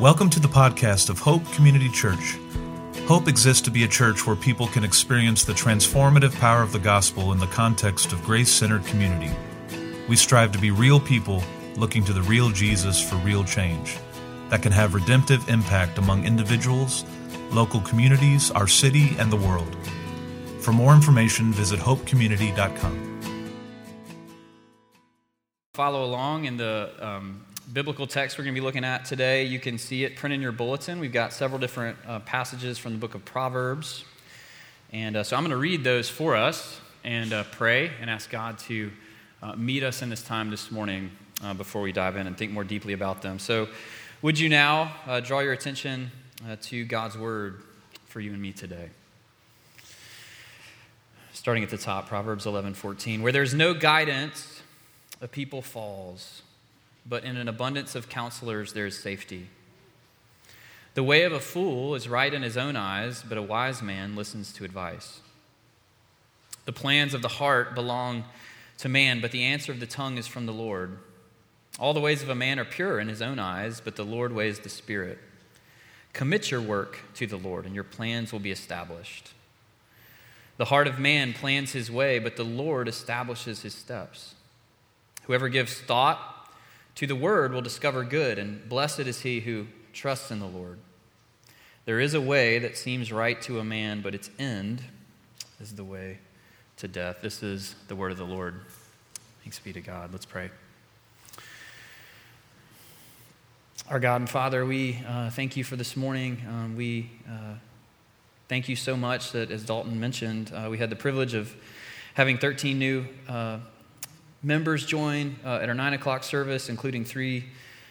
Welcome to the podcast of Hope Community Church. Hope exists to be a church where people can experience the transformative power of the gospel in the context of grace-centered community. We strive to be real people looking to the real Jesus for real change that can have redemptive impact among individuals, local communities, our city, and the world. For more information, visit hopecommunity.com. Follow along in the biblical text we're going to be looking at today. You can see it printed in your bulletin. We've got several different passages from the book of Proverbs. And so I'm going to read those for us and pray and ask God to meet us in this time this morning before we dive in and think more deeply about them. So would you now draw your attention to God's word for you and me today? Starting at the top, Proverbs 11:14, where there's no guidance, a people falls, but in an abundance of counselors there is safety. The way of a fool is right in his own eyes, but a wise man listens to advice. The plans of the heart belong to man, but the answer of the tongue is from the Lord. All the ways of a man are pure in his own eyes, but the Lord weighs the spirit. Commit your work to the Lord, and your plans will be established. The heart of man plans his way, but the Lord establishes his steps. Whoever gives thought to the word will discover good, and blessed is he who trusts in the Lord. There is a way that seems right to a man, but its end is the way to death. This is the word of the Lord. Thanks be to God. Let's pray. Our God and Father, we thank you for this morning. We thank you so much that, as Dalton mentioned, we had the privilege of having 13 new members join at our 9 o'clock service, including 3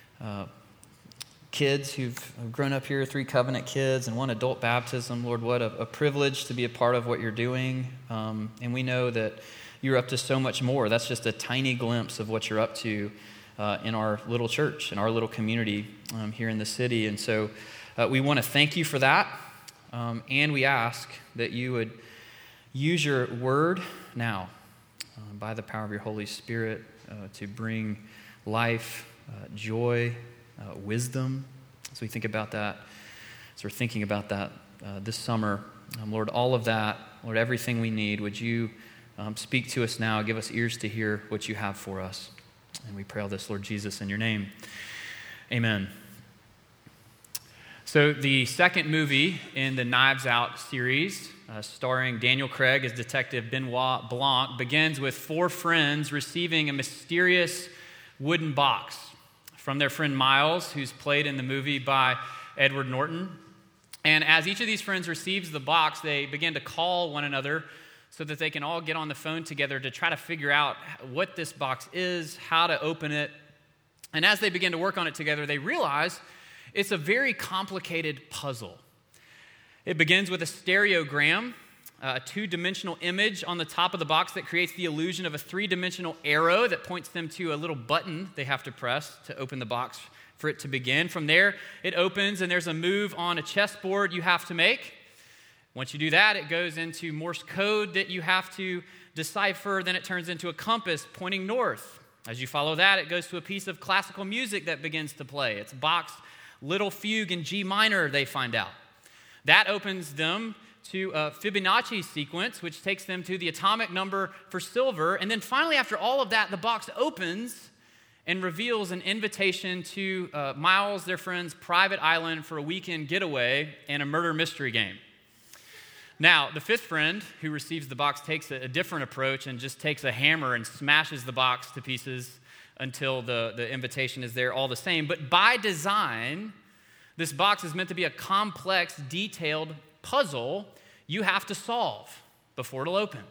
kids who've grown up here, 3 covenant kids, and 1 adult baptism. Lord, what a privilege to be a part of what you're doing. And we know that you're up to so much more. That's just a tiny glimpse of what you're up to in our little church, in our little community here in the city. And so we want to thank you for that. And we ask that you would use your word now by the power of your Holy Spirit to bring life, joy, wisdom. As we think about that, as we're thinking about that this summer, Lord, all of that, Lord, everything we need, would you speak to us now, give us ears to hear what you have for us. And we pray all this, Lord Jesus, in your name. Amen. So the second movie in the Knives Out series, starring Daniel Craig as Detective Benoit Blanc, begins with 4 friends receiving a mysterious wooden box from their friend Miles, who's played in the movie by Edward Norton. And as each of these friends receives the box, they begin to call one another so that they can all get on the phone together to try to figure out what this box is, how to open it. And as they begin to work on it together, they realize it's a very complicated puzzle. It begins with a stereogram, a 2-dimensional image on the top of the box that creates the illusion of a 3-dimensional arrow that points them to a little button they have to press to open the box for it to begin. From there, it opens and there's a move on a chessboard you have to make. Once you do that, it goes into Morse code that you have to decipher. Then it turns into a compass pointing north. As you follow that, it goes to a piece of classical music that begins to play. It's Bach's Little Fugue in G minor, they find out. That opens them to a Fibonacci sequence, which takes them to the atomic number for silver. And then finally, after all of that, the box opens and reveals an invitation to Miles, their friend's private island for a weekend getaway and a murder mystery game. Now, the 5th friend who receives the box takes a different approach and just takes a hammer and smashes the box to pieces until the invitation is there all the same. But by design, this box is meant to be a complex, detailed puzzle you have to solve before it'll open.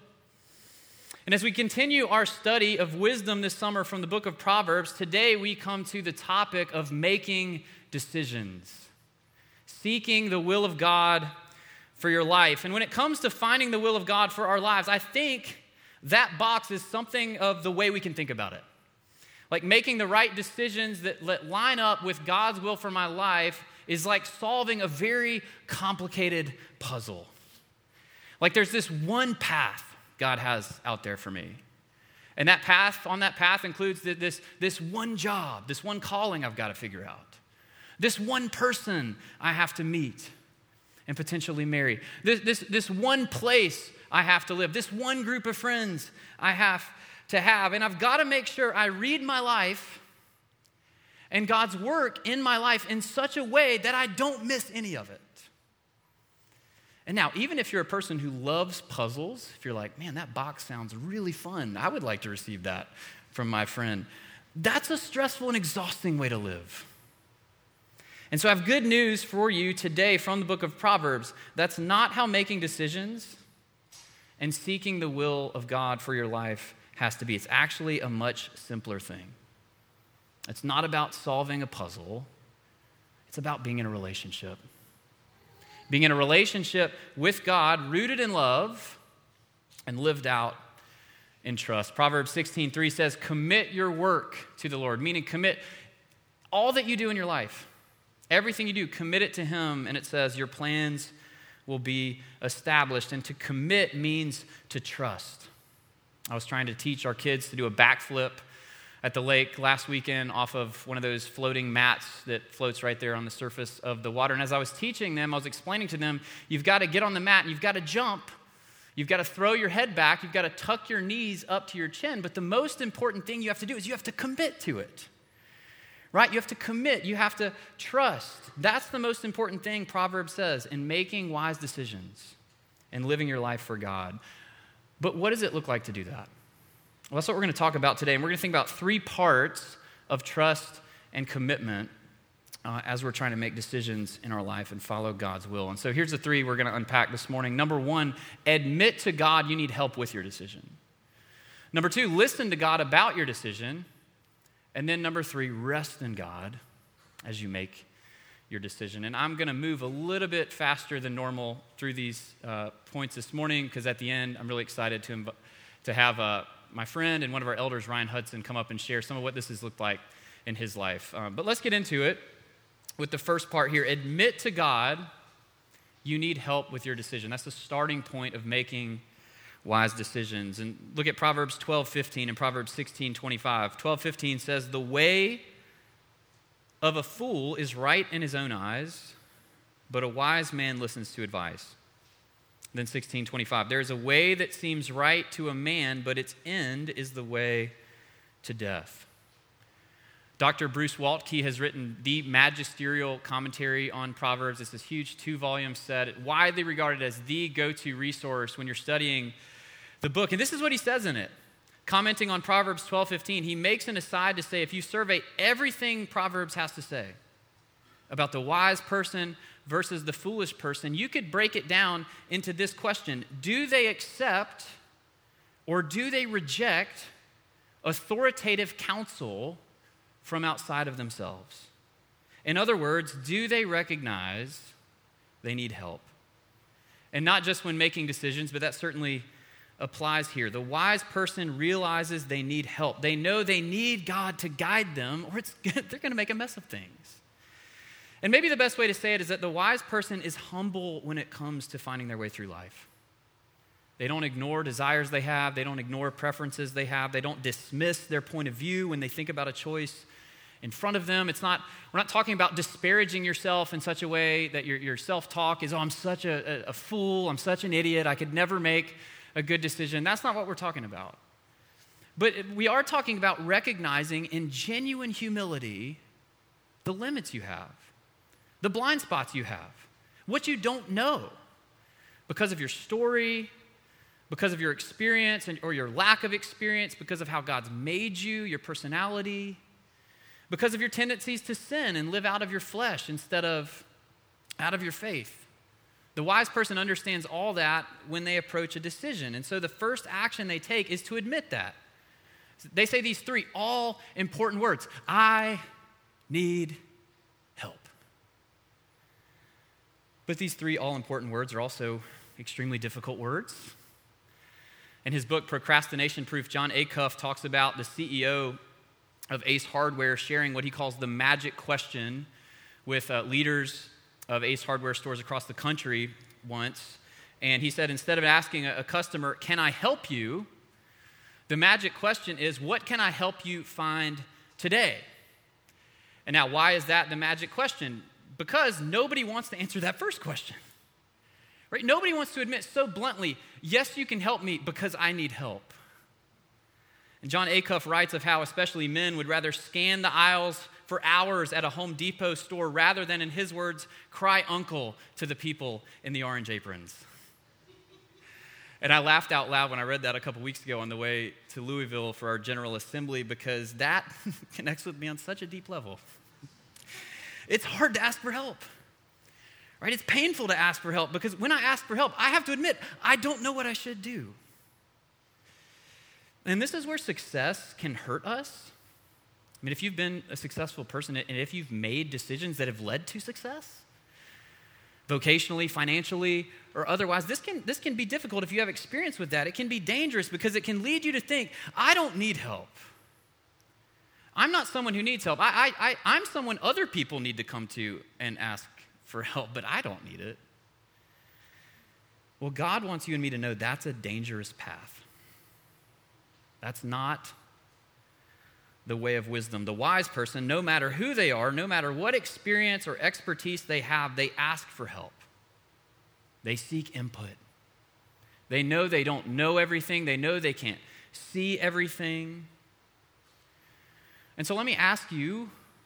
And as we continue our study of wisdom this summer from the book of Proverbs, today we come to the topic of making decisions, seeking the will of God for your life. And when it comes to finding the will of God for our lives, I think that box is something of the way we can think about it. Like making the right decisions that line up with God's will for my life is like solving a very complicated puzzle. Like there's this one path God has out there for me. And on that path includes this one job, this one calling I've got to figure out. This one person I have to meet and potentially marry. This one place I have to live. This one group of friends I have to have. And I've got to make sure I read my life and God's work in my life in such a way that I don't miss any of it. And now, even if you're a person who loves puzzles, if you're like, man, that box sounds really fun, I would like to receive that from my friend, that's a stressful and exhausting way to live. And so I have good news for you today from the book of Proverbs. That's not how making decisions and seeking the will of God for your life has to be. It's actually a much simpler thing. It's not about solving a puzzle. It's about being in a relationship. Being in a relationship with God, rooted in love and lived out in trust. Proverbs 16:3 says, commit your work to the Lord, meaning commit all that you do in your life. Everything you do, commit it to Him, and it says your plans will be established. And to commit means to trust. I was trying to teach our kids to do a backflip at the lake last weekend off of one of those floating mats that floats right there on the surface of the water. And as I was teaching them, I was explaining to them, you've got to get on the mat and you've got to jump. You've got to throw your head back. You've got to tuck your knees up to your chin. But the most important thing you have to do is you have to commit to it. Right? You have to commit. You have to trust. That's the most important thing Proverbs says in making wise decisions and living your life for God. But what does it look like to do that? Well, that's what we're going to talk about today. And we're going to think about 3 parts of trust and commitment as we're trying to make decisions in our life and follow God's will. And so here's the 3 we're going to unpack this morning. Number 1, admit to God you need help with your decision. Number 2, listen to God about your decision. And then number 3, rest in God as you make your decision. And I'm going to move a little bit faster than normal through these points this morning because at the end, I'm really excited to have my friend and one of our elders, Ryan Hudson, come up and share some of what this has looked like in his life. But let's get into it with the first part here. Admit to God you need help with your decision. That's the starting point of making wise decisions. And look at Proverbs 12:15 and Proverbs 16:25. 12:15 says, the way of a fool is right in his own eyes, but a wise man listens to advice. Then 16:25, there is a way that seems right to a man, but its end is the way to death. Dr. Bruce Waltke has written the magisterial commentary on Proverbs. It's this huge 2-volume set, widely regarded as the go-to resource when you're studying the book. And this is what he says in it. Commenting on Proverbs 12:15, he makes an aside to say, if you survey everything Proverbs has to say about the wise person versus the foolish person, you could break it down into this question. Do they accept or do they reject authoritative counsel from outside of themselves? In other words, do they recognize they need help? And not just when making decisions, but that certainly applies here. The wise person realizes they need help. They know they need God to guide them, or they're going to make a mess of things. And maybe the best way to say it is that the wise person is humble when it comes to finding their way through life. They don't ignore desires they have. They don't ignore preferences they have. They don't dismiss their point of view when they think about a choice in front of them. We're not talking about disparaging yourself in such a way that your self-talk is, I'm such a fool, I'm such an idiot, I could never make a good decision. That's not what we're talking about. But we are talking about recognizing in genuine humility the limits you have, the blind spots you have, what you don't know because of your story, because of your experience or your lack of experience, because of how God's made you, your personality, because of your tendencies to sin and live out of your flesh instead of out of your faith. The wise person understands all that when they approach a decision. And so the first action they take is to admit that. They say these 3 all important words. I need help. But these 3 all important words are also extremely difficult words. In his book, Procrastination Proof, John Acuff talks about the CEO of Ace Hardware sharing what he calls the magic question with leaders of Ace Hardware stores across the country once. And he said, instead of asking a customer, can I help you? The magic question is, what can I help you find today? And now, why is that the magic question? Because nobody wants to answer that first question. Right? Nobody wants to admit so bluntly, yes, you can help me because I need help. And John Acuff writes of how especially men would rather scan the aisles for hours at a Home Depot store rather than, in his words, cry uncle to the people in the orange aprons. And I laughed out loud when I read that a couple weeks ago on the way to Louisville for our General Assembly because that connects with me on such a deep level. It's hard to ask for help. Right? It's painful to ask for help because when I ask for help, I have to admit, I don't know what I should do. And this is where success can hurt us. I mean, if you've been a successful person and if you've made decisions that have led to success, vocationally, financially, or otherwise, this can be difficult if you have experience with that. It can be dangerous because it can lead you to think, I don't need help. I'm not someone who needs help. I'm someone other people need to come to and ask for help, but I don't need it. Well, God wants you and me to know that's a dangerous path. That's not the way of wisdom. The wise person, no matter who they are, no matter what experience or expertise they have, they ask for help. They seek input. They know they don't know everything. They know they can't see everything. And so let me ask you,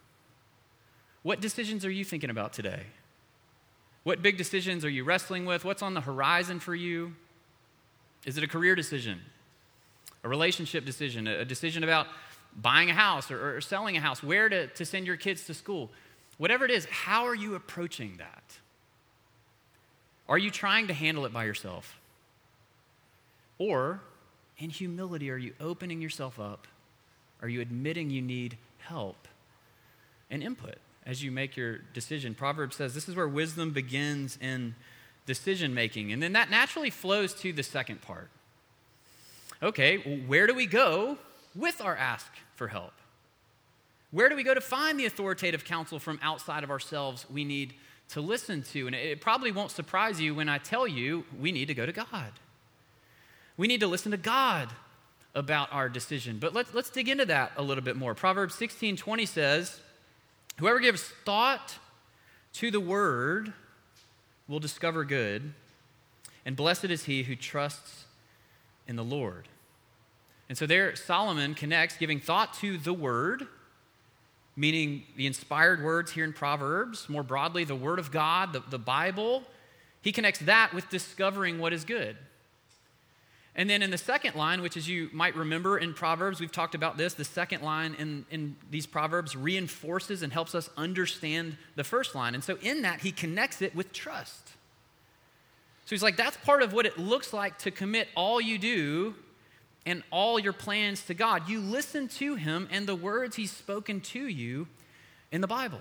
what decisions are you thinking about today? What big decisions are you wrestling with? What's on the horizon for you? Is it a career decision? A relationship decision? A decision about buying a house or selling a house? Where to send your kids to school? Whatever it is, how are you approaching that? Are you trying to handle it by yourself? Or, in humility, are you opening yourself up? Are you admitting you need help and input as you make your decision? Proverbs says this is where wisdom begins in decision making. And then that naturally flows to the second part. Okay, well, where do we go with our ask for help? Where do we go to find the authoritative counsel from outside of ourselves we need to listen to? And it probably won't surprise you when I tell you we need to go to God. We need to listen to God about our decision. But let's dig into that a little bit more. Proverbs 16:20 says, whoever gives thought to the word will discover good, and blessed is he who trusts in the Lord. And so there Solomon connects giving thought to the word, meaning the inspired words here in Proverbs, more broadly the word of God, the Bible. He connects that with discovering what is good. And then in the second line, which as you might remember in Proverbs, we've talked about this, the second line in these Proverbs reinforces and helps us understand the first line. And so in that, he connects it with trust. So he's like, that's part of what it looks like to commit all you do and all your plans to God. You listen to him and the words he's spoken to you in the Bible.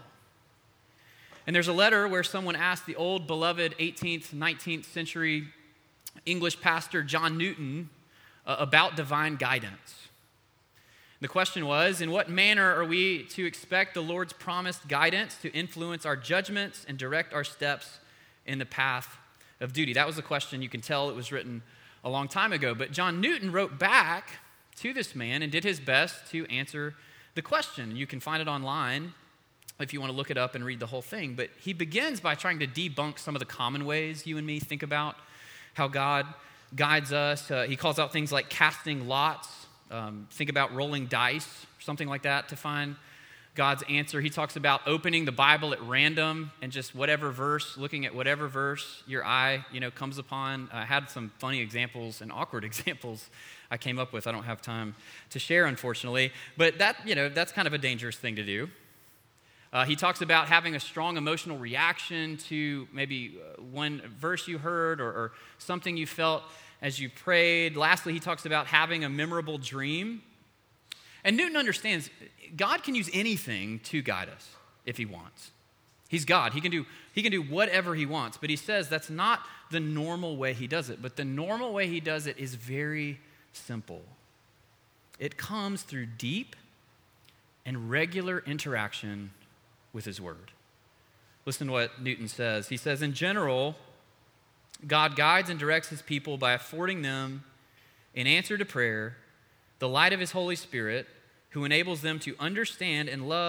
And there's a letter where someone asked the old beloved 18th, 19th century English pastor John Newton about divine guidance. The question was, in what manner are we to expect the Lord's promised guidance to influence our judgments and direct our steps in the path of duty? That was the question. You can tell it was written a long time ago. But John Newton wrote back to this man and did his best to answer the question. You can find it online if you want to look it up and read the whole thing. But he begins by trying to debunk some of the common ways you and me think about how God guides us. He calls out things like casting lots. Think about rolling dice, something like that, to find God's answer. He talks about opening the Bible at random and just whatever verse, looking at whatever verse your eye, comes upon. I had some funny examples and awkward examples I came up with. I don't have time to share, unfortunately. But that's kind of a dangerous thing to do. He talks about having a strong emotional reaction to maybe one verse you heard or something you felt as you prayed. Lastly, he talks about having a memorable dream. And Newton understands God can use anything to guide us if he wants. He's God. He can do whatever he wants. But he says that's not the normal way he does it. But the normal way he does it is very simple. It comes through deep and regular interaction with his word. Listen to what Newton says. He says, in general, God guides and directs his people by affording them, in answer to prayer, the light of his Holy Spirit, who enables them to understand and love the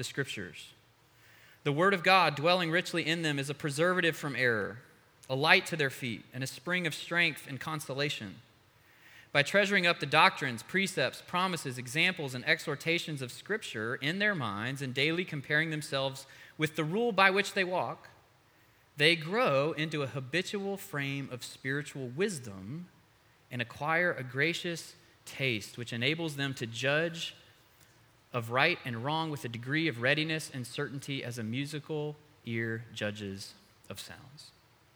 the Scriptures. The Word of God dwelling richly in them is a preservative from error, a light to their feet, and a spring of strength and consolation. By treasuring up the doctrines, precepts, promises, examples, and exhortations of Scripture in their minds and daily comparing themselves with the rule by which they walk, they grow into a habitual frame of spiritual wisdom and acquire a gracious taste which enables them to judge of right and wrong with a degree of readiness and certainty as a musical ear judges of sounds.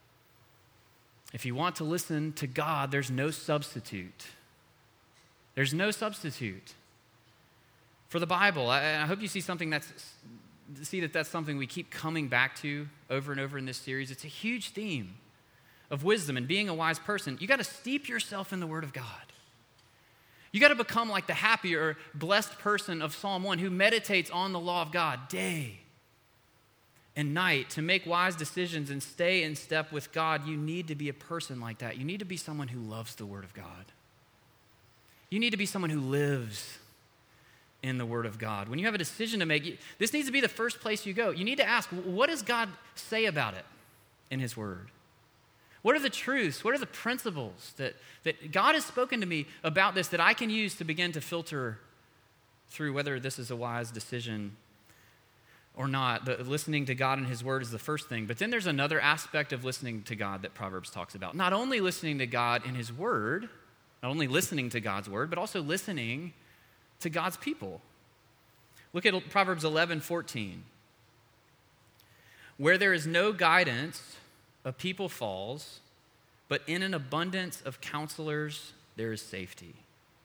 If you want to listen to God, there's no substitute. There's no substitute for the Bible. I hope you see that's something we keep coming back to over and over in this series. It's a huge theme of wisdom and being a wise person. You got to steep yourself in the Word of God. You got to become like the happy or blessed person of Psalm 1 who meditates on the law of God day and night to make wise decisions and stay in step with God. You need to be a person like that. You need to be someone who loves the Word of God. You need to be someone who lives in the Word of God. When you have a decision to make, this needs to be the first place you go. You need to ask, what does God say about it in His Word? What are the truths? What are the principles that God has spoken to me about this that I can use to begin to filter through whether this is a wise decision or not? Listening to God and His Word is the first thing. But then there's another aspect of listening to God that Proverbs talks about. Not only listening to God in His Word, not only listening to God's Word, but also listening to God's people. Look at Proverbs 11:14. Where there is no guidance, a people falls, but in an abundance of counselors, there is safety.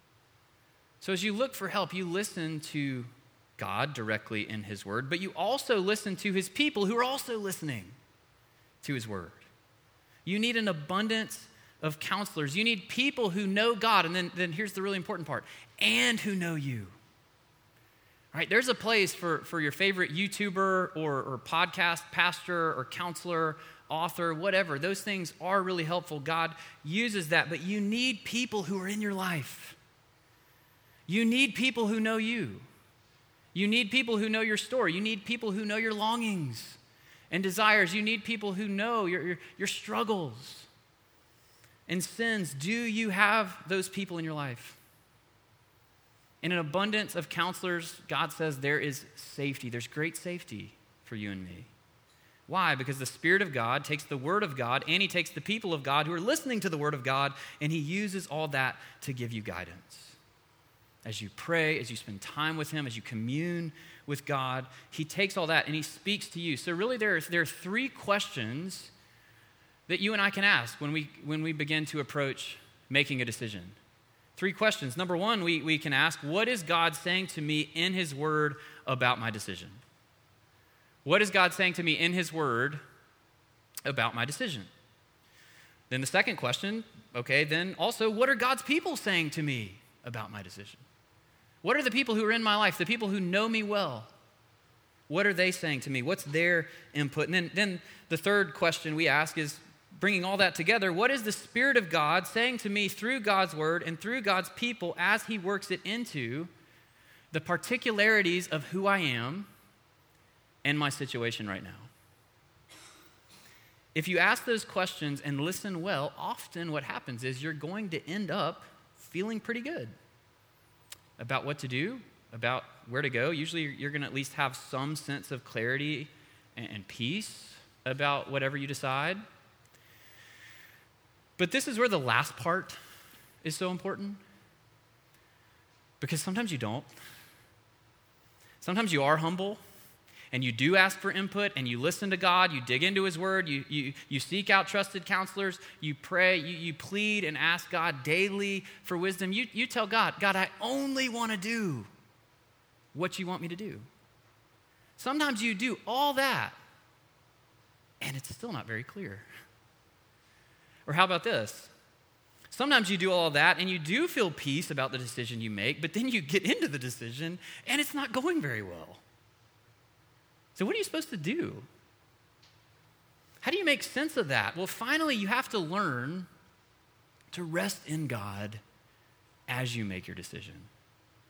So as you look for help, you listen to God directly in His Word, but you also listen to His people who are also listening to His Word. You need an abundance of counselors. You need people who know God, and then here's the really important part, and who know you. All right, there's a place for your favorite YouTuber or podcast pastor or counselor, author, whatever. Those things are really helpful. God uses that, but you need people who are in your life. You need people who know you. You need people who know your story. You need people who know your longings and desires. You need people who know your struggles and sins. Do you have those people in your life? In an abundance of counselors, God says there is safety. There's great safety for you and me. Why? Because the Spirit of God takes the Word of God and He takes the people of God who are listening to the Word of God, and He uses all that to give you guidance. As you pray, as you spend time with Him, as you commune with God, He takes all that and He speaks to you. So really there are three questions that you and I can ask when we begin to approach making a decision. Three questions. Number one, we can ask, what is God saying to me in His Word about my decision? What is God saying to me in His Word about my decision? Then the second question, okay, then also, what are God's people saying to me about my decision? What are the people who are in my life, the people who know me well? What are they saying to me? What's their input? And then the third question we ask is, bringing all that together, what is the Spirit of God saying to me through God's Word and through God's people as He works it into the particularities of who I am and my situation right now? If you ask those questions and listen well, often what happens is you're going to end up feeling pretty good about what to do, about where to go. Usually you're going to at least have some sense of clarity and peace about whatever you decide. But this is where the last part is so important, because sometimes you don't. Sometimes you are humble, and you do ask for input, and you listen to God, you dig into His Word, you seek out trusted counselors, you pray, you plead and ask God daily for wisdom. You tell God, I only want to do what you want me to do. Sometimes you do all that, and it's still not very clear. Or how about this? Sometimes you do all of that and you do feel peace about the decision you make, but then you get into the decision and it's not going very well. So what are you supposed to do? How do you make sense of that? Well, finally, you have to learn to rest in God as you make your decision.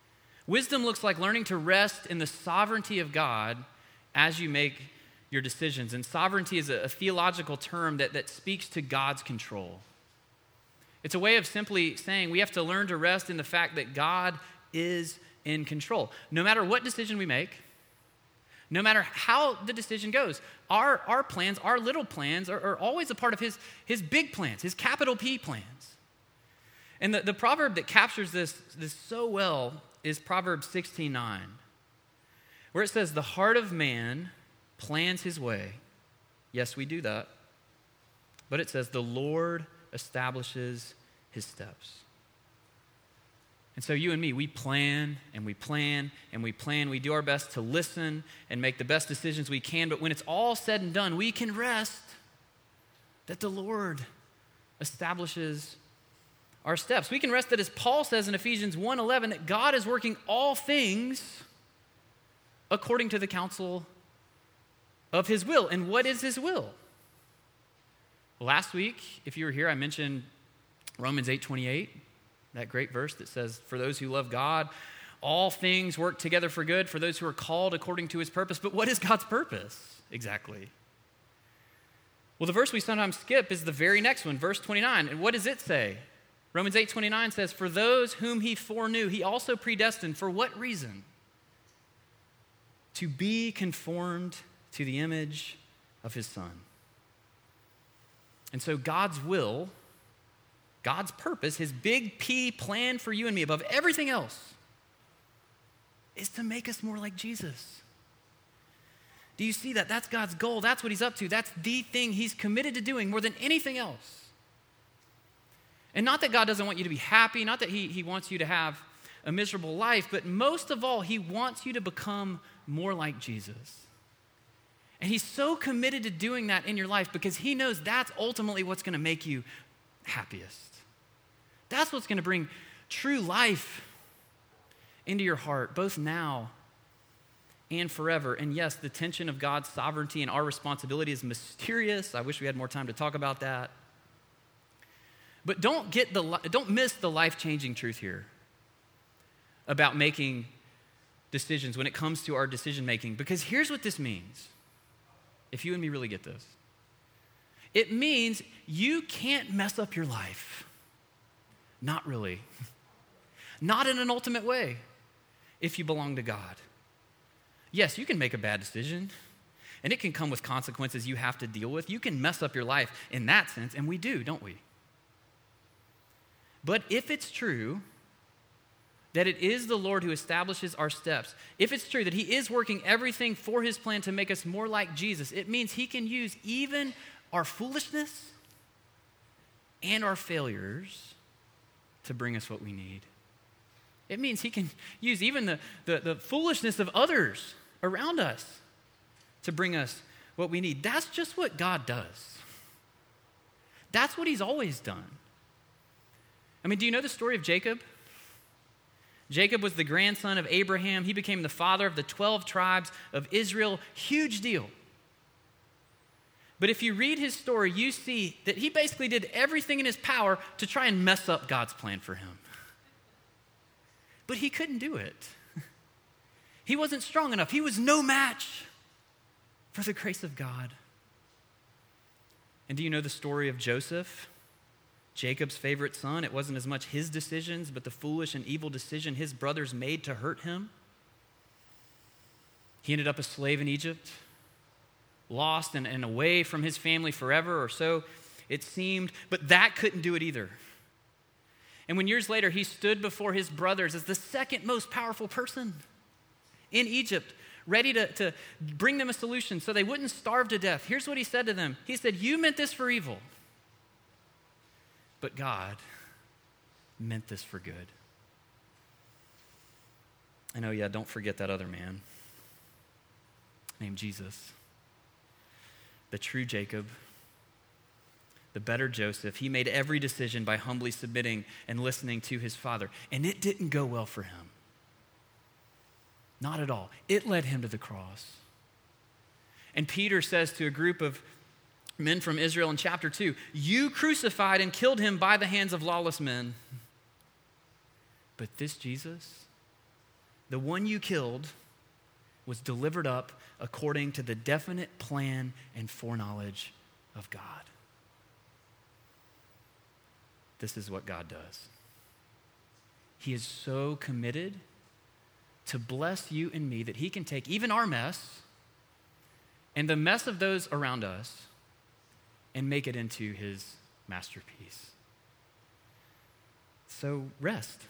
Wisdom looks like learning to rest in the sovereignty of God as you make your decisions. And sovereignty is a theological term that speaks to God's control. It's a way of simply saying we have to learn to rest in the fact that God is in control. No matter what decision we make, no matter how the decision goes, our plans, our little plans are always a part of his big plans, his capital P plans. And the proverb that captures this so well is Proverbs 16:9, where it says, "The heart of man plans his way." Yes, we do that. But it says, "The Lord establishes his steps." And so you and me, we plan and we plan and we plan. We do our best to listen and make the best decisions we can. But when it's all said and done, we can rest that the Lord establishes our steps. We can rest that, as Paul says in Ephesians 1:11, that God is working all things according to the counsel of his will. And what is his will? Last week, if you were here, I mentioned Romans 8:28, that great verse that says, "For those who love God, all things work together for good for those who are called according to his purpose." But what is God's purpose exactly? Well, the verse we sometimes skip is the very next one, verse 29. And what does it say? Romans 8:29 says, "For those whom he foreknew, he also predestined." For what reason? To be conformed to the image of his Son. And so God's will, God's purpose, his big P plan for you and me above everything else is to make us more like Jesus. Do you see that? That's God's goal. That's what he's up to. That's the thing he's committed to doing more than anything else. And not that God doesn't want you to be happy, not that he wants you to have a miserable life, but most of all, he wants you to become more like Jesus. And he's so committed to doing that in your life because he knows that's ultimately what's going to make you happiest. That's what's going to bring true life into your heart, both now and forever. And yes, the tension of God's sovereignty and our responsibility is mysterious. I wish we had more time to talk about that. But don't miss the life-changing truth here about making decisions when it comes to our decision-making. Because here's what this means, if you and me really get this. It means you can't mess up your life. Not really. Not in an ultimate way if you belong to God. Yes, you can make a bad decision, and it can come with consequences you have to deal with. You can mess up your life in that sense, and we do, don't we? But if it's true that it is the Lord who establishes our steps, if it's true that he is working everything for his plan to make us more like Jesus, it means he can use even our foolishness and our failures to bring us what we need. It means he can use even the foolishness of others around us to bring us what we need. That's just what God does. That's what he's always done. I mean, do you know the story of Jacob? Jacob was the grandson of Abraham. He became the father of the 12 tribes of Israel. Huge deal. But if you read his story, you see that he basically did everything in his power to try and mess up God's plan for him. But he couldn't do it. He wasn't strong enough. He was no match for the grace of God. And do you know the story of Joseph? Jacob's favorite son. It wasn't as much his decisions, but the foolish and evil decision his brothers made to hurt him. He ended up a slave in Egypt, lost and away from his family forever, or so it seemed. But that couldn't do it either. And when years later he stood before his brothers as the second most powerful person in Egypt, ready to bring them a solution so they wouldn't starve to death, here's what he said to them. He said, "You meant this for evil, but God meant this for good." And oh yeah, don't forget that other man named Jesus. The true Jacob, the better Joseph. He made every decision by humbly submitting and listening to his father. And it didn't go well for him. Not at all. It led him to the cross. And Peter says to a group of men from Israel in chapter 2, "You crucified and killed him by the hands of lawless men. But this Jesus, the one you killed, was delivered up according to the definite plan and foreknowledge of God. This is what God does. He is so committed to bless you and me that he can take even our mess and the mess of those around us and make it into his masterpiece. So rest.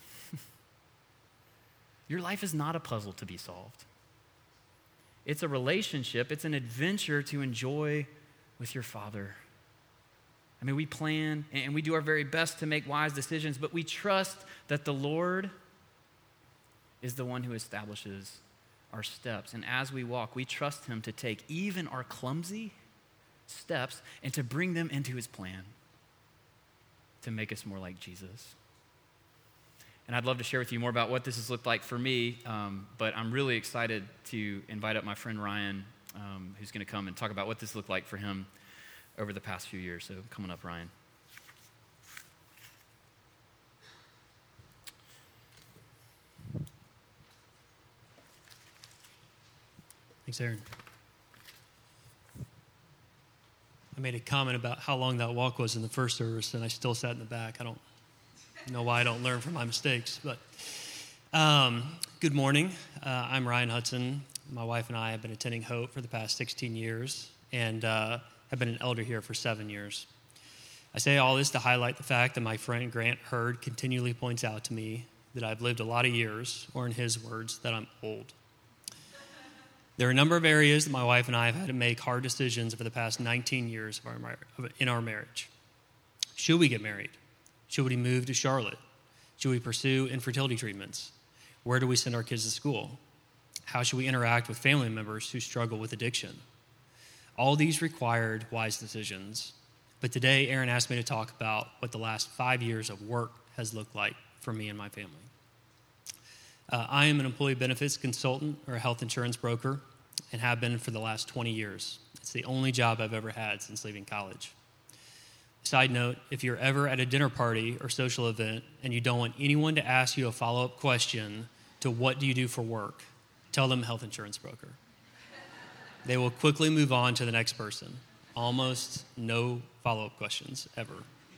Your life is not a puzzle to be solved. It's a relationship. It's an adventure to enjoy with your Father. I mean, we plan and we do our very best to make wise decisions, but we trust that the Lord is the one who establishes our steps. And as we walk, we trust him to take even our clumsy steps and to bring them into his plan to make us more like Jesus. And I'd love to share with you more about what this has looked like for me, but I'm really excited to invite up my friend Ryan, who's going to come and talk about what this looked like for him over the past few years. So come on up, Ryan. Thanks, Aaron. I made a comment about how long that walk was in the first service, and I still sat in the back. I don't know why I don't learn from my mistakes. But good morning. I'm Ryan Hudson. My wife and I have been attending Hope for the past 16 years, and have been an elder here for 7 years. I say all this to highlight the fact that my friend Grant Hurd continually points out to me that I've lived a lot of years, or in his words, that I'm old. There are a number of areas that my wife and I have had to make hard decisions over the past 19 years in our marriage. Should we get married? Should we move to Charlotte? Should we pursue infertility treatments? Where do we send our kids to school? How should we interact with family members who struggle with addiction? All these required wise decisions. But today, Aaron asked me to talk about what the last 5 years of work has looked like for me and my family. I am an employee benefits consultant or a health insurance broker and have been for the last 20 years. It's the only job I've ever had since leaving college. Side note, if you're ever at a dinner party or social event and you don't want anyone to ask you a follow-up question to what do you do for work, tell them health insurance broker. They will quickly move on to the next person. Almost no follow-up questions ever.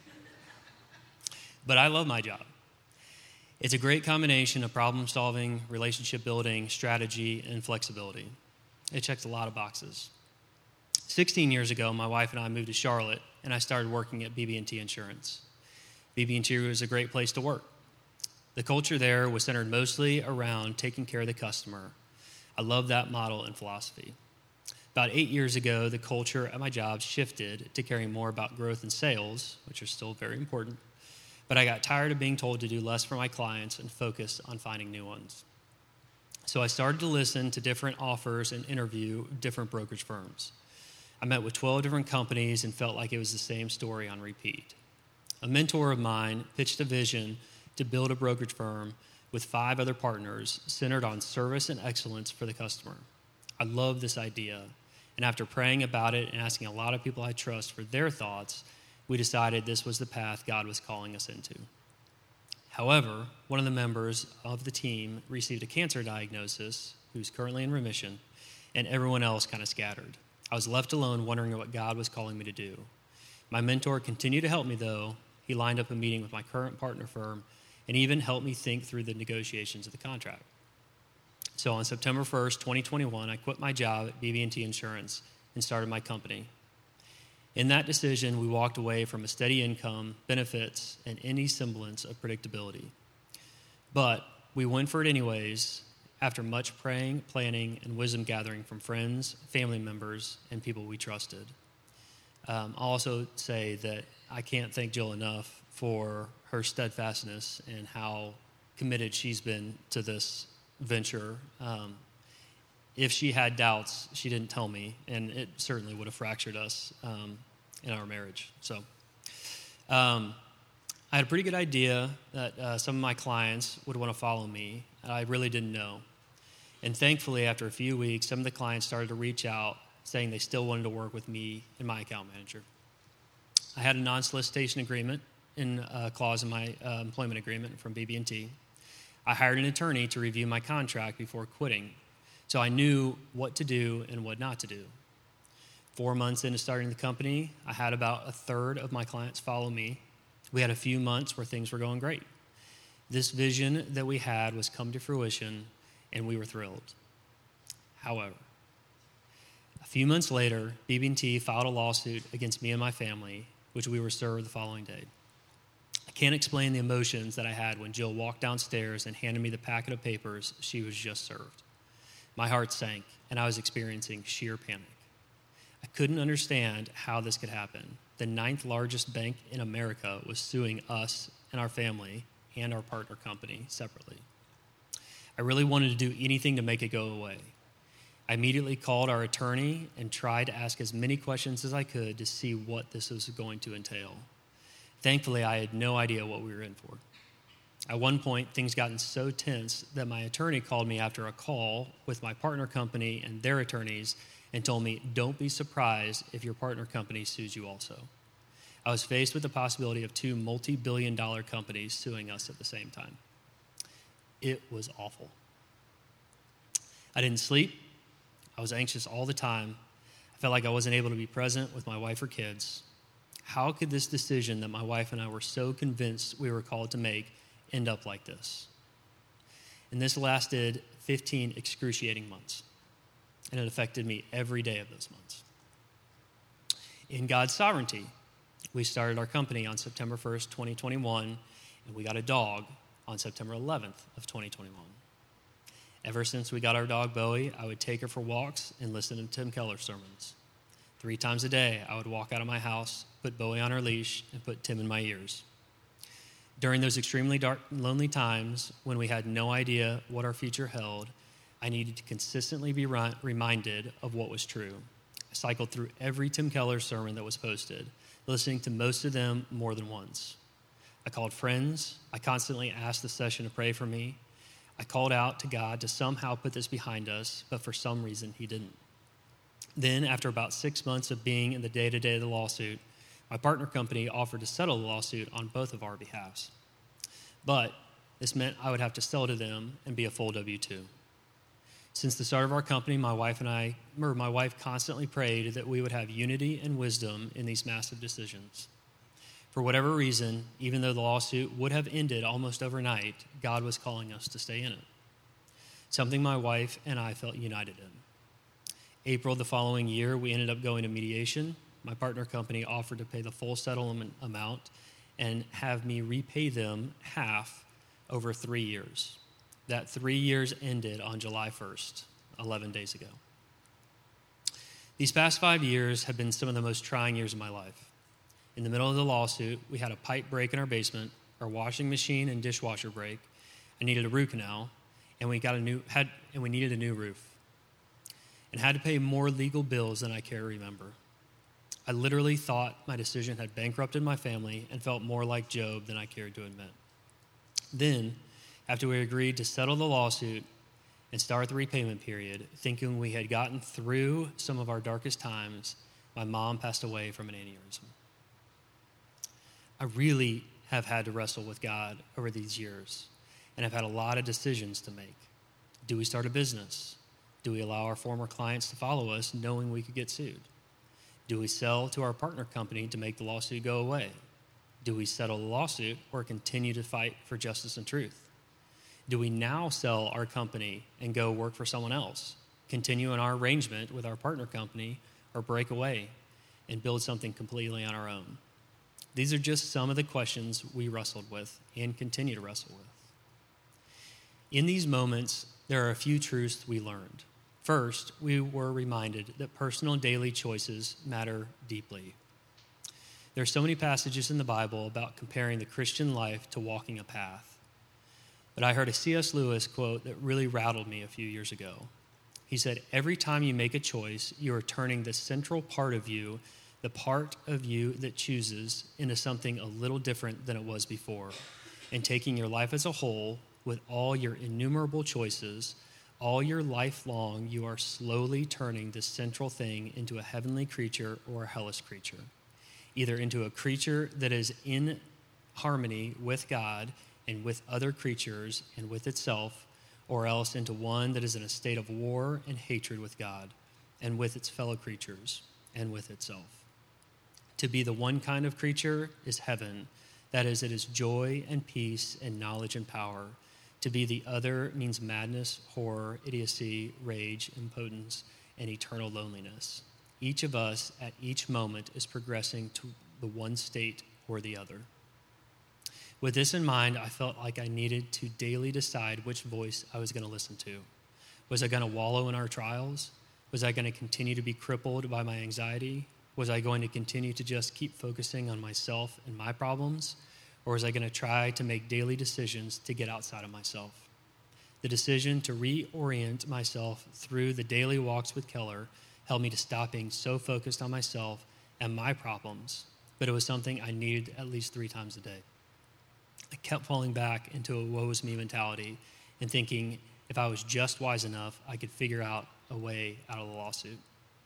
But I love my job. It's a great combination of problem solving, relationship building, strategy, and flexibility. It checks a lot of boxes. 16 years ago, my wife and I moved to Charlotte, and I started working at BB&T Insurance. BB&T was a great place to work. The culture there was centered mostly around taking care of the customer. I love that model and philosophy. About 8 years ago, the culture at my job shifted to caring more about growth and sales, which are still very important. But I got tired of being told to do less for my clients and focus on finding new ones. So I started to listen to different offers and interview different brokerage firms. I met with 12 different companies and felt like it was the same story on repeat. A mentor of mine pitched a vision to build a brokerage firm with 5 other partners centered on service and excellence for the customer. I love this idea, and after praying about it and asking a lot of people I trust for their thoughts, we decided this was the path God was calling us into. However, one of the members of the team received a cancer diagnosis, who's currently in remission, and everyone else kind of scattered. I was left alone wondering what God was calling me to do. My mentor continued to help me, though. He lined up a meeting with my current partner firm and even helped me think through the negotiations of the contract. So on September 1st, 2021, I quit my job at BB&T Insurance and started my company. In that decision, we walked away from a steady income, benefits, and any semblance of predictability. But we went for it anyways after much praying, planning, and wisdom gathering from friends, family members, and people we trusted. I'll also say that I can't thank Jill enough for her steadfastness and how committed she's been to this venture. If she had doubts, she didn't tell me, and it certainly would have fractured us in our marriage. So I had a pretty good idea that some of my clients would want to follow me. I really didn't know. And thankfully, after a few weeks, some of the clients started to reach out saying they still wanted to work with me and my account manager. I had a non-solicitation agreement in a clause in my employment agreement from BB&T. I hired an attorney to review my contract before quitting, so I knew what to do and what not to do. 4 months into starting the company, I had about a third of my clients follow me. We had a few months where things were going great. This vision that we had was come to fruition, and we were thrilled. However, a few months later, BB&T filed a lawsuit against me and my family, which we were served the following day. I can't explain the emotions that I had when Jill walked downstairs and handed me the packet of papers she was just served. My heart sank, and I was experiencing sheer panic. I couldn't understand how this could happen. The 9th largest bank in America was suing us and our family and our partner company separately. I really wanted to do anything to make it go away. I immediately called our attorney and tried to ask as many questions as I could to see what this was going to entail. Thankfully, I had no idea what we were in for. At one point, things got so tense that my attorney called me after a call with my partner company and their attorneys and told me, don't be surprised if your partner company sues you also. I was faced with the possibility of 2 multi-billion-dollar companies suing us at the same time. It was awful. I didn't sleep. I was anxious all the time. I felt like I wasn't able to be present with my wife or kids. How could this decision that my wife and I were so convinced we were called to make end up like this? And this lasted 15 excruciating months, and it affected me every day of those months. In God's sovereignty, we started our company on September 1st, 2021, and we got a dog on September 11th of 2021. Ever since we got our dog Bowie, I would take her for walks and listen to Tim Keller sermons. 3 times a day, I would walk out of my house, put Bowie on her leash, and put Tim in my ears. During those extremely dark and lonely times when we had no idea what our future held, I needed to consistently be reminded of what was true. I cycled through every Tim Keller sermon that was posted, listening to most of them more than once. I called friends. I constantly asked the session to pray for me. I called out to God to somehow put this behind us, but for some reason he didn't. Then, after about 6 months of being in the day-to-day of the lawsuit, my partner company offered to settle the lawsuit on both of our behalves. But this meant I would have to sell to them and be a full W-2. Since the start of our company, my wife constantly prayed that we would have unity and wisdom in these massive decisions. For whatever reason, even though the lawsuit would have ended almost overnight, God was calling us to stay in it, something my wife and I felt united in. April the following year, we ended up going to mediation. My partner company offered to pay the full settlement amount and have me repay them half over 3 years. That 3 years ended on July 1st, 11 days ago. These past 5 years have been some of the most trying years of my life. In the middle of the lawsuit, we had a pipe break in our basement, our washing machine and dishwasher break. I needed a root canal, and we needed a new roof, and had to pay more legal bills than I care to remember. I literally thought my decision had bankrupted my family and felt more like Job than I cared to admit. Then, after we agreed to settle the lawsuit and start the repayment period, thinking we had gotten through some of our darkest times, my mom passed away from an aneurysm. I really have had to wrestle with God over these years, and I've had a lot of decisions to make. Do we start a business? Do we allow our former clients to follow us knowing we could get sued? Do we sell to our partner company to make the lawsuit go away? Do we settle the lawsuit or continue to fight for justice and truth? Do we now sell our company and go work for someone else, continue in our arrangement with our partner company, or break away and build something completely on our own? These are just some of the questions we wrestled with and continue to wrestle with. In these moments, there are a few truths we learned. First, we were reminded that personal daily choices matter deeply. There are so many passages in the Bible about comparing the Christian life to walking a path. But I heard a C.S. Lewis quote that really rattled me a few years ago. He said, "Every time you make a choice, you are turning the central part of you, the part of you that chooses, into something a little different than it was before, and taking your life as a whole, with all your innumerable choices, all your life long, you are slowly turning this central thing into a heavenly creature or a hellish creature, either into a creature that is in harmony with God and with other creatures and with itself, or else into one that is in a state of war and hatred with God, and with its fellow creatures, and with itself. To be the one kind of creature is heaven, that is, it is joy and peace and knowledge and power. To be the other means madness, horror, idiocy, rage, impotence, and eternal loneliness. Each of us at each moment is progressing to the one state or the other. With this in mind, I felt like I needed to daily decide which voice I was going to listen to. Was I going to wallow in our trials? Was I going to continue to be crippled by my anxiety? Was I going to continue to just keep focusing on myself and my problems? Or was I going to try to make daily decisions to get outside of myself? The decision to reorient myself through the daily walks with Keller helped me to stop being so focused on myself and my problems, but it was something I needed at least 3 times a day. I kept falling back into a woe is me mentality and thinking if I was just wise enough, I could figure out a way out of the lawsuit.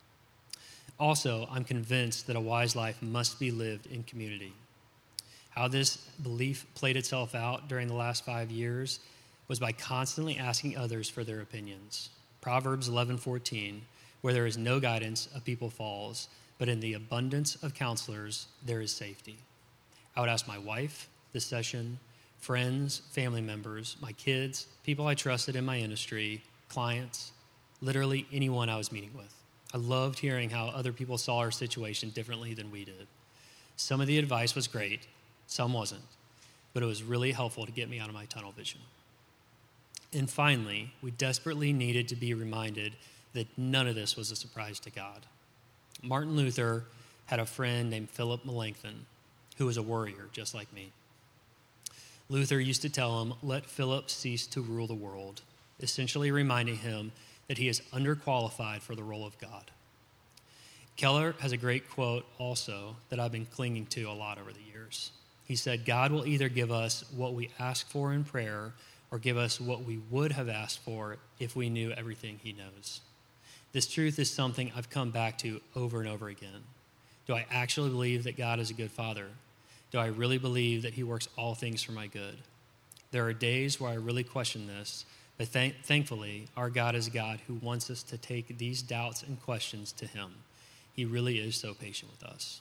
Also, I'm convinced that a wise life must be lived in community. How this belief played itself out during the last 5 years was by constantly asking others for their opinions. Proverbs 11:14, where there is no guidance, a people falls, but in the abundance of counselors, there is safety. I would ask my wife this session, friends, family members, my kids, people I trusted in my industry, clients, literally anyone I was meeting with. I loved hearing how other people saw our situation differently than we did. Some of the advice was great, some wasn't, but it was really helpful to get me out of my tunnel vision. And finally, we desperately needed to be reminded that none of this was a surprise to God. Martin Luther had a friend named Philip Melanchthon, who was a warrior just like me. Luther used to tell him, "Let Philip cease to rule the world," essentially reminding him that he is underqualified for the role of God. Keller has a great quote also that I've been clinging to a lot over the years. He said, "God will either give us what we ask for in prayer or give us what we would have asked for if we knew everything he knows." This truth is something I've come back to over and over again. Do I actually believe that God is a good father? Do I really believe that he works all things for my good? There are days where I really question this, but thankfully, our God is a God who wants us to take these doubts and questions to him. He really is so patient with us.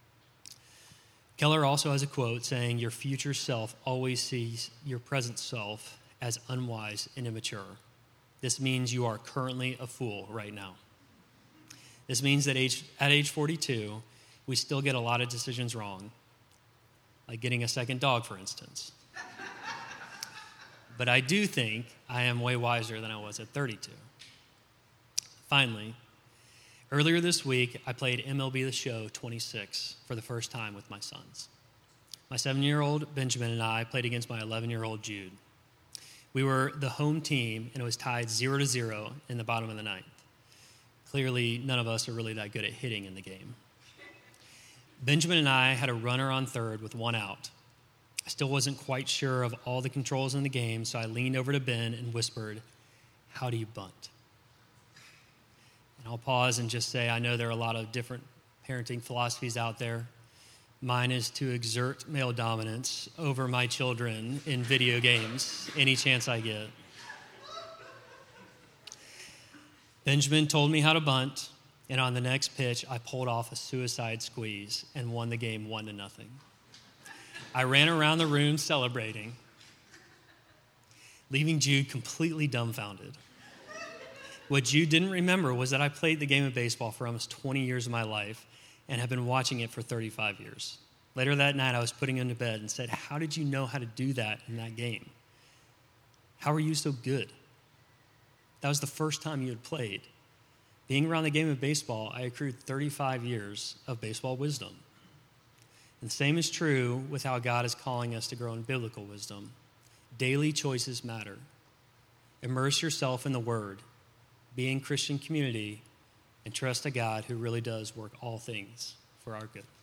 Keller also has a quote saying, "Your future self always sees your present self as unwise and immature. This means you are currently a fool right now." This means that at age 42, we still get a lot of decisions wrong, like getting a second dog, for instance. But I do think I am way wiser than I was at 32. Finally, earlier this week, I played MLB The Show 26 for the first time with my sons. My 7-year-old Benjamin and I played against my 11-year-old Jude. We were the home team, and it was tied 0-0 in the bottom of the ninth. Clearly, none of us are really that good at hitting in the game. Benjamin and I had a runner on third with 1 out. I still wasn't quite sure of all the controls in the game, so I leaned over to Ben and whispered, "How do you bunt?" And I'll pause and just say I know there are a lot of different parenting philosophies out there. Mine is to exert male dominance over my children in video games any chance I get. Benjamin told me how to bunt, and on the next pitch, I pulled off a suicide squeeze and won the game 1-0. I ran around the room celebrating, leaving Jude completely dumbfounded. What Jude didn't remember was that I played the game of baseball for almost 20 years of my life and have been watching it for 35 years. Later that night, I was putting him to bed and said, "How did you know how to do that in that game? How are you so good?" That was the first time you had played. Being around the game of baseball, I accrued 35 years of baseball wisdom. And the same is true with how God is calling us to grow in biblical wisdom. Daily choices matter. Immerse yourself in the Word, be in Christian community, and trust a God who really does work all things for our good.